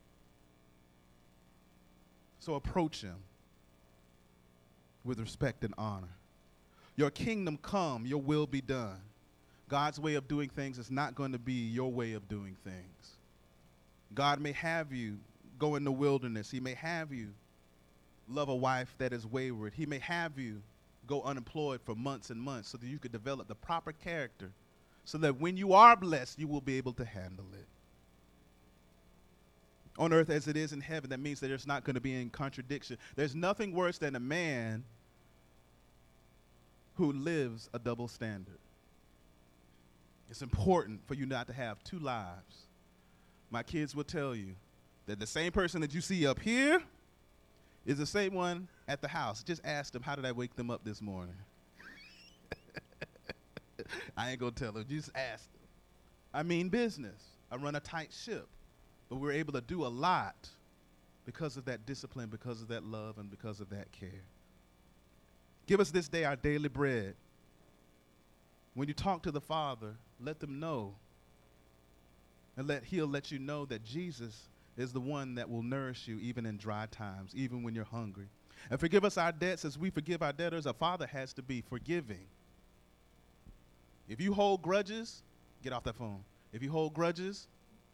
So approach him with respect and honor. Your kingdom come, your will be done. God's way of doing things is not going to be your way of doing things. God may have you go in the wilderness. He may have you love a wife that is wayward. He may have you go unemployed for months and months so that you could develop the proper character, so that when you are blessed, you will be able to handle it. On earth as it is in heaven, that means that there's not going to be any contradiction. There's nothing worse than a man who lives a double standard. It's important for you not to have two lives. My kids will tell you that the same person that you see up here is the same one at the house. Just ask them, how did I wake them up this morning? I ain't going to tell them. You just ask them. I mean business. I run a tight ship. But we're able to do a lot because of that discipline, because of that love, and because of that care. Give us this day our daily bread. When you talk to the Father, let them know. And he'll let you know that Jesus is the one that will nourish you even in dry times, even when you're hungry. And forgive us our debts as we forgive our debtors. A father has to be forgiving. If you hold grudges, get off that phone. If you hold grudges,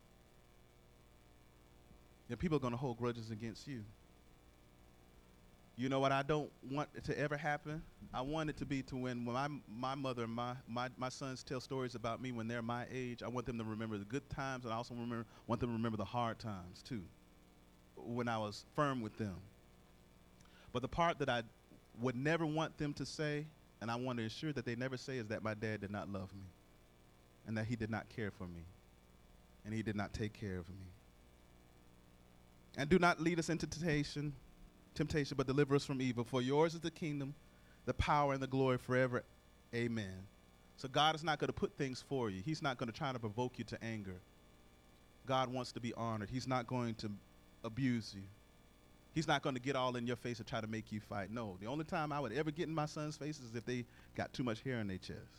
then people are going to hold grudges against you. You know what I don't want it to ever happen? I want it to be to when my mother and my sons tell stories about me when they're my age, I want them to remember the good times, and I also want them to remember the hard times too, when I was firm with them. But the part that I would never want them to say, and I want to ensure that they never say, is that my dad did not love me, and that he did not care for me, and he did not take care of me. And do not lead us into temptation, but deliver us from evil. For yours is the kingdom, the power, and the glory forever. Amen. So God is not going to put things for you. He's not going to try to provoke you to anger. God wants to be honored. He's not going to abuse you. He's not going to get all in your face and try to make you fight. No, the only time I would ever get in my son's face is if they got too much hair on their chest.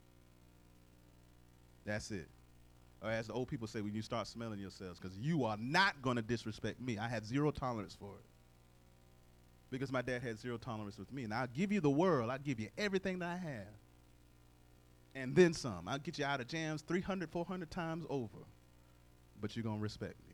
That's it. Or as the old people say, when you start smelling yourselves, because you are not going to disrespect me. I have zero tolerance for it. Because my dad had zero tolerance with me. And I'll give you the world. I'll give you everything that I have. And then some. I'll get you out of jams 300, 400 times over. But you're going to respect me.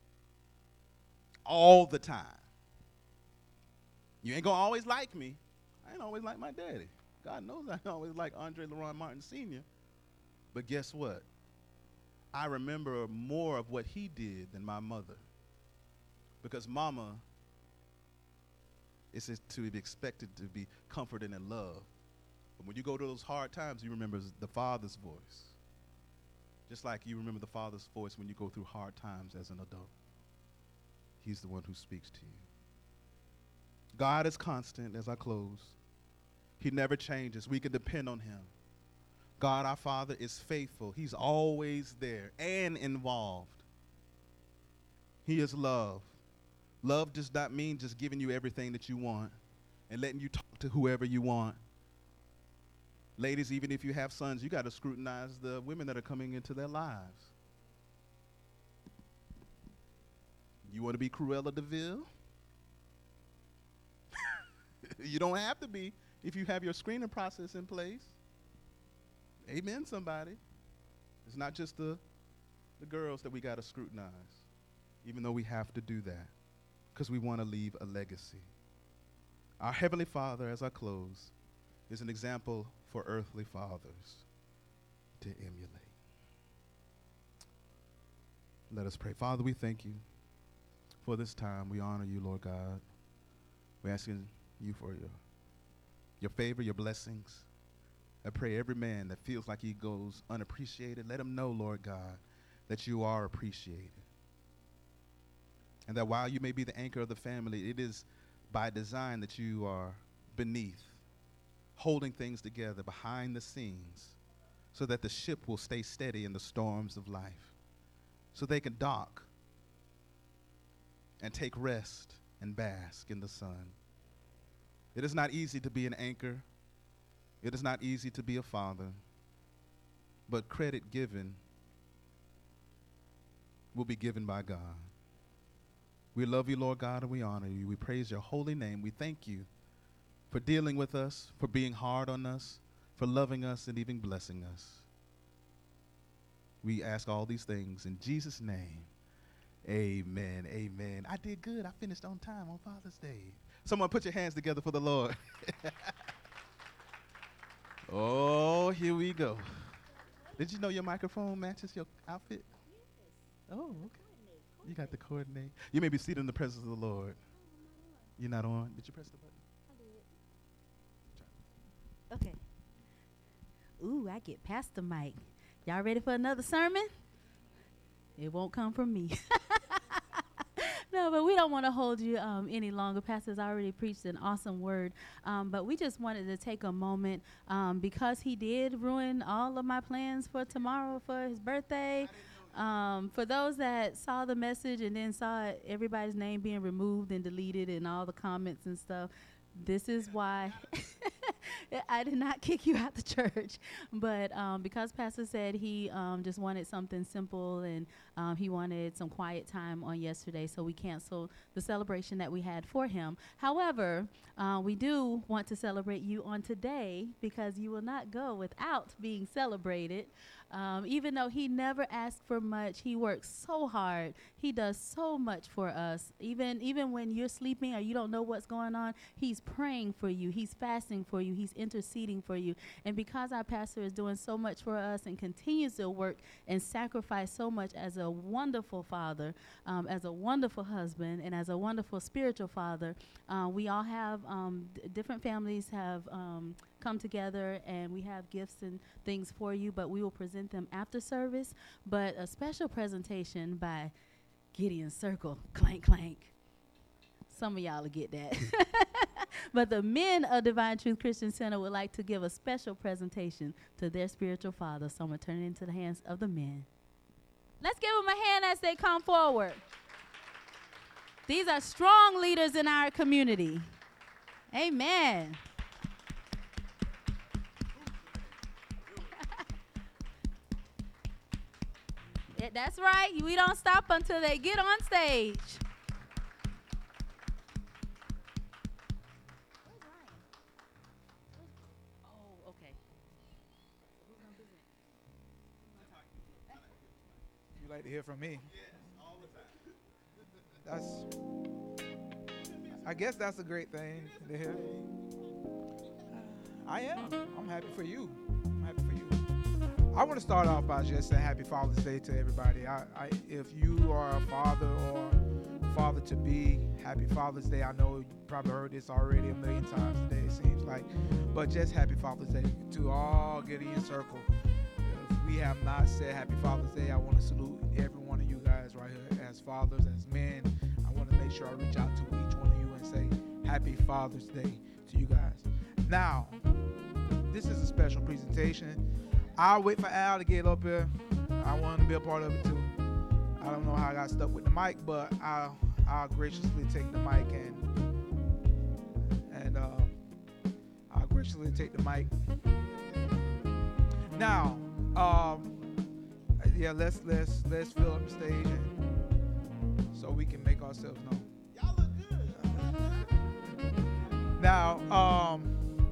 All the time. You ain't going to always like me. I ain't always like my daddy. God knows I ain't always like Andre LeRon Martin Sr. But guess what? I remember more of what he did than my mother. Because mama is to be expected to be comforted and loved. But when you go to those hard times, you remember the Father's voice. Just like you remember the Father's voice when you go through hard times as an adult. He's the one who speaks to you. God is constant as I close. He never changes. We can depend on him. God, our Father, is faithful. He's always there and involved. He is love. Love does not mean just giving you everything that you want and letting you talk to whoever you want. Ladies, even if you have sons, you got to scrutinize the women that are coming into their lives. You want to be Cruella de Vil? You don't have to be if you have your screening process in place. Amen, somebody. It's not just the girls that we got to scrutinize, even though we have to do that because we want to leave a legacy. Our Heavenly Father, as I close, is an example for earthly fathers to emulate. Let us pray. Father, we thank you for this time. We honor you, Lord God. We're asking you for your favor, your blessings. I pray every man that feels like he goes unappreciated, let him know, Lord God, that you are appreciated. And that while you may be the anchor of the family, it is by design that you are beneath, holding things together behind the scenes so that the ship will stay steady in the storms of life, so they can dock and take rest and bask in the sun. It is not easy to be an anchor. It is not easy to be a father, but credit given will be given by God. We love you, Lord God, and we honor you. We praise your holy name. We thank you for dealing with us, for being hard on us, for loving us, and even blessing us. We ask all these things in Jesus' name. Amen. Amen. I did good. I finished on time on Father's Day. Someone put your hands together for the Lord. Oh, here we go. Did you know your microphone matches your outfit? Yes. Oh, okay. You got the coordinate. You may be seated in the presence of the Lord. You're not on. Did you press the button? I did. Okay. Ooh, I get past the mic. Y'all ready for another sermon? It won't come from me. No, but we don't want to hold you any longer. Pastor's already preached an awesome word. But we just wanted to take a moment because he did ruin all of my plans for tomorrow for his birthday. For those that saw the message and then saw everybody's name being removed and deleted and all the comments and stuff, this is why I did not kick you out the church. But because Pastor said he just wanted something simple and he wanted some quiet time on yesterday, so we canceled the celebration that we had for him. However, we do want to celebrate you on today because you will not go without being celebrated. Even though he never asked for much, he works so hard. He does so much for us. Even when you're sleeping or you don't know what's going on, he's praying for you. He's fasting for you. He's interceding for you. And because our pastor is doing so much for us and continues to work and sacrifice so much as a wonderful father, as a wonderful husband, and as a wonderful spiritual father, we all have different families have come together, and we have gifts and things for you, but we will present them after service. But a special presentation by Gideon Circle, clank, clank. Some of y'all will get that. But the men of Divine Truth Christian Center would like to give a special presentation to their spiritual father, so I'm going to turn it into the hands of the men. Let's give them a hand as they come forward. These are strong leaders in our community. Amen. That's right. We don't stop until they get on stage. Oh, okay. You like to hear from me? All the time. I guess that's a great thing to hear. I am. I'm happy for you. I'm happy for you. I want to start off by just saying Happy Father's Day to everybody. If you are a father or father-to-be, Happy Father's Day. I know you probably heard this already a million times today, it seems like. But just Happy Father's Day to all Gideon Circle. If we have not said Happy Father's Day, I want to salute every one of you guys right here as fathers, as men. I want to make sure I reach out to each one of you and say Happy Father's Day to you guys. Now, this is a special presentation. I'll wait for Al to get up here. I want to be a part of it too. I don't know how I got stuck with the mic, but I'll graciously take the mic and I'll graciously take the mic. Now, yeah, let's fill up the stage and so we can make ourselves known. Y'all look good. Now,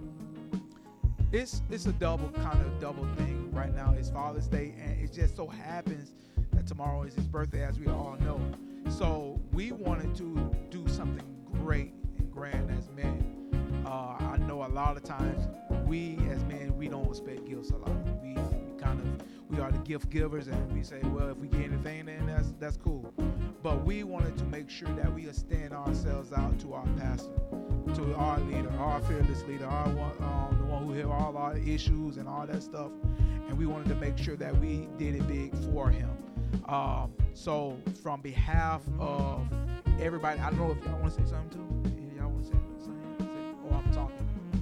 it's a double thing right now. It's Father's Day, and it just so happens that tomorrow is his birthday, as we all know. So we wanted to do something great and grand as men. I know a lot of times we as men, we don't expect gifts a lot. We are the gift givers, and we say, well, if we get anything, then that's cool. But we wanted to make sure that we extend ourselves out to our pastor, to our leader, our fearless leader, the one who hear all our issues and all that stuff. And we wanted to make sure that we did it big for him. So from behalf of everybody, I don't know if y'all want to say something too. Yeah, y'all want to say something? Or I'm talking.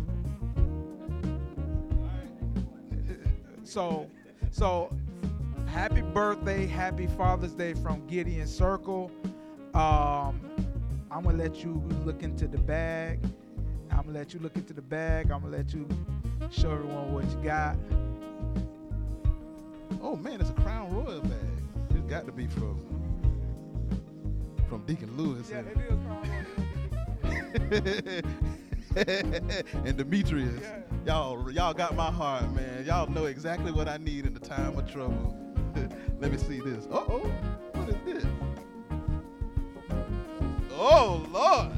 So happy birthday, happy Father's Day from Gideon Circle. I'm going to let you look into the bag. I'm going to let you show everyone what you got. Oh man, it's a Crown Royal bag. It's got to be from Deacon Lewis. Yeah, it is Crown Royal. And Demetrius. Yeah. Y'all got my heart, man. Y'all know exactly what I need in the time of trouble. Let me see this. Uh-oh. What is this? Oh, Lord.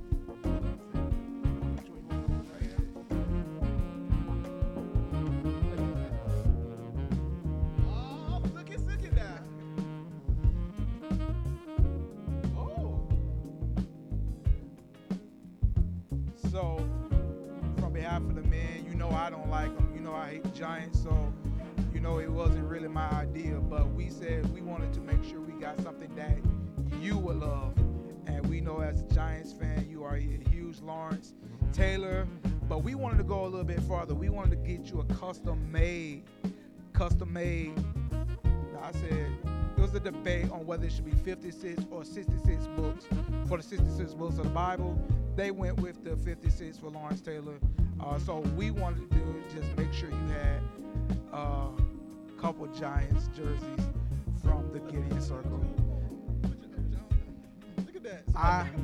So, from behalf of the men, you know I don't like them. You know I hate the Giants, so you know it wasn't really my idea. But we said we wanted to make sure we got something that you would love. know as a Giants fan, you are a huge Lawrence Taylor. But we wanted to go a little bit farther. We wanted to get you a custom made. Now, I said there was a debate on whether it should be 56 or 66 books for the 66 books of the Bible. They went with the 56 for Lawrence Taylor. So we wanted to do just make sure you had a couple Giants jerseys from the Gideon Circle. Look at that.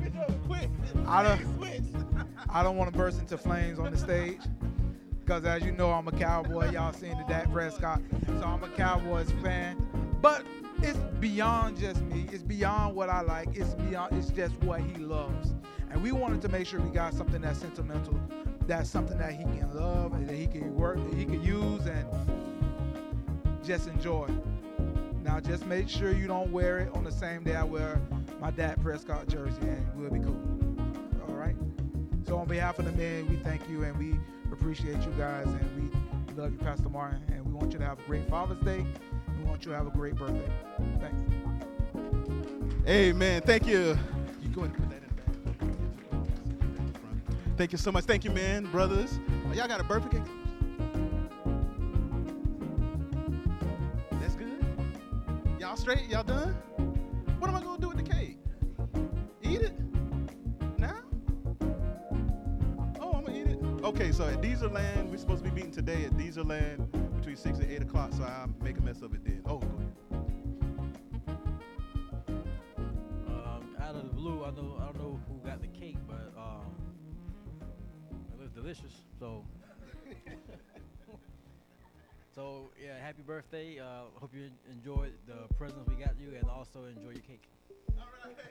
I don't want to burst into flames on the stage because, as you know, I'm a Cowboy. Y'all seen the Dak Prescott, so I'm a Cowboys fan. But it's beyond just me. It's beyond what I like. It's just what he loves. And we wanted to make sure we got something that's sentimental, that's something that he can love and that he can work, that he can use and just enjoy. Now, just make sure you don't wear it on the same day I wear my Dak Prescott jersey, and we'll be cool. All right? So on behalf of the men, we thank you and we appreciate you guys, and we love you, Pastor Martin, and we want you to have a great Father's Day, and we want you to have a great birthday. Thanks. Amen. Thank you. You go ahead and put that in the back. Thank you so much. Thank you, man, brothers. Y'all got a birthday cake? That's good. Y'all straight? Y'all done? What am I going to do with the cake? Eat it? Now? Oh, I'm going to eat it. Okay, so at Deezerland, we're supposed to be meeting today at Deezerland between 6 and 8 o'clock, so I'll make a mess of it then. Oh, go ahead. Out of the blue, I don't know who got the cake, but it looks delicious. So, yeah, happy birthday. Hope you enjoyed the presents we got you, and also enjoy your cake. All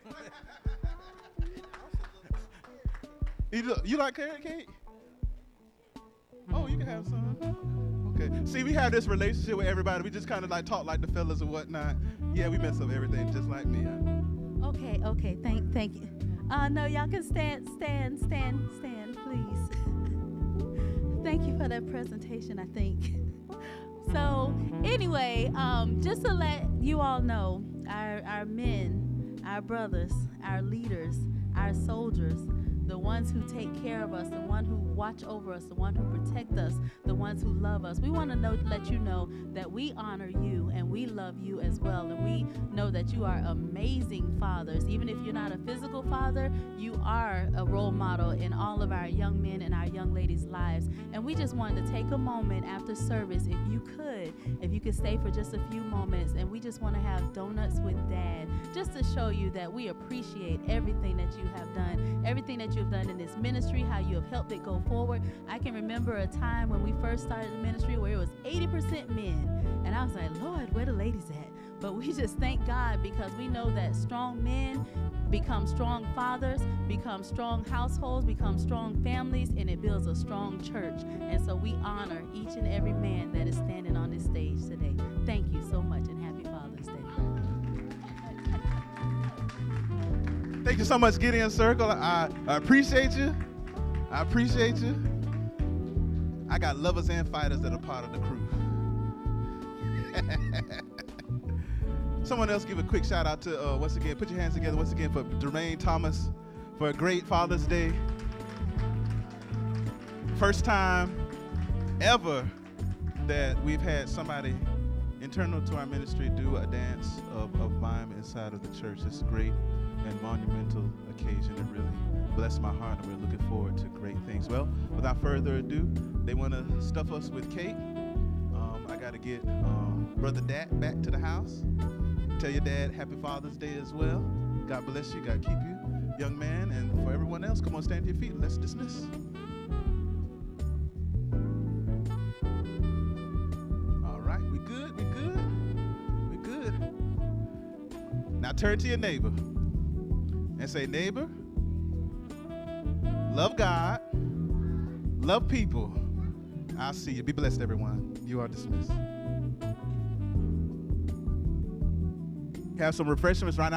right. You like carrot cake? Oh, you can have some. Okay. See, we have this relationship with everybody. We just kind of like talk like the fellas and whatnot. Yeah, we mess up everything just like me. Okay. Thank you. No, y'all can stand, please. Thank you for that presentation, I think. So, anyway, just to let you all know, our men, our brothers, our leaders, our soldiers, the ones who take care of us, the one who watch over us, the one who protect us, the ones who love us. We want to let you know that we honor you and we love you as well. And we know that you are amazing fathers. Even if you're not a physical father, you are a role model in all of our young men and our young ladies' lives. And we just wanted to take a moment after service, if you could stay for just a few moments, and we just want to have donuts with Dad, just to show you that we appreciate everything that you have done, everything that you've done in this ministry, how you have helped it go forward. I can remember a time when we first started the ministry where it was 80% men, and I was like, Lord, where the ladies at? But we just thank God, because we know that strong men become strong fathers, become strong households, become strong families, and it builds a strong church. And so we honor each and every man that is standing on this stage today. Thank you so much, and happy Father's Day. Thank you so much, Gideon Circle. I appreciate you. I appreciate you. I got lovers and fighters that are part of the crew. Someone else give a quick shout out to, once again, put your hands together once again for Jermaine Thomas for a great Father's Day. First time ever that we've had somebody internal to our ministry do a dance of mime inside of the church. It's a great and monumental occasion. It really blessed my heart, and we're looking forward to great things. Well, without further ado, they want to stuff us with cake. I got to get Brother Dat back to the house. Tell your dad happy Father's Day as well. God bless you. God keep you, young man. And for everyone else, come on, stand to your feet. Let's dismiss. All right, we good. Now turn to your neighbor and say, neighbor, love God, love people. I'll see you. Be blessed, everyone. You are dismissed. Have some refreshments right now.